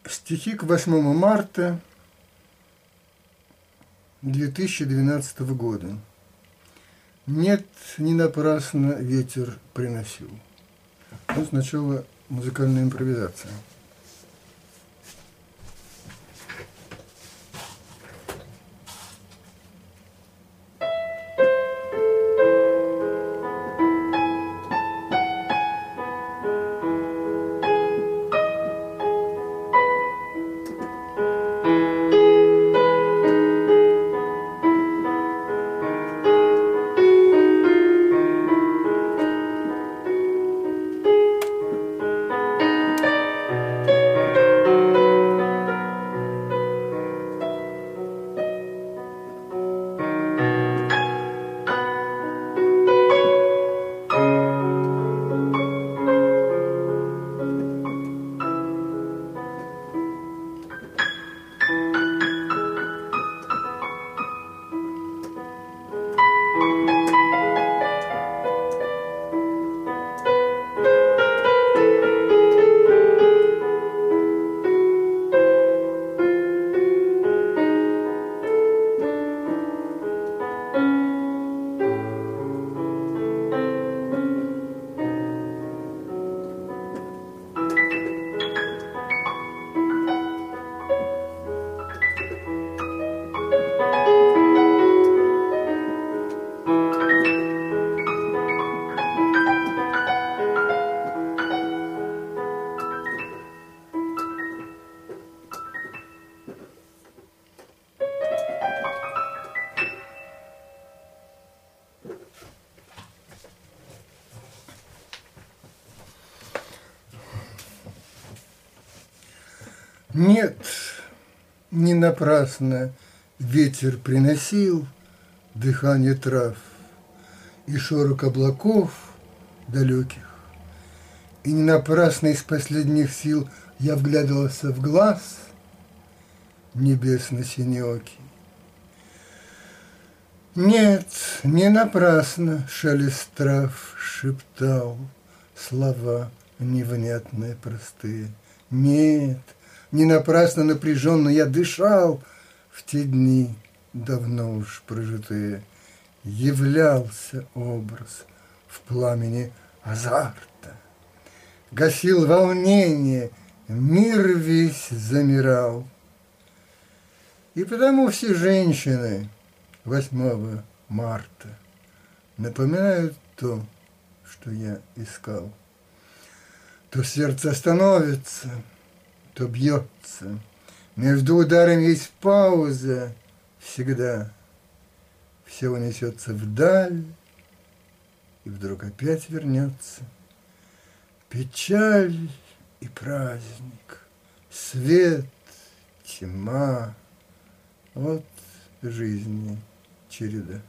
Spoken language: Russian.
Стихи к 8 марта 2012 года. Нет, не напрасно ветер приносил. Ну, сначала музыкальная импровизация. Нет, не напрасно ветер приносил дыхание трав и шорох облаков далеких, и не напрасно из последних сил я вглядывался в глаз небесно-синеокий. Нет, не напрасно шелест трав шептал слова невнятные, простые. Нет, не напрасно напряженно я дышал в те дни, давно уж прожитые. Являлся образ в пламени азарта, гасил волнение, мир весь замирал. И потому все женщины 8 марта напоминают то, что я искал. То сердце остановится, то бьется. Между ударами есть пауза всегда. Все унесется вдаль, и вдруг опять вернется. Печаль и праздник, свет, тьма. Вот жизни череда.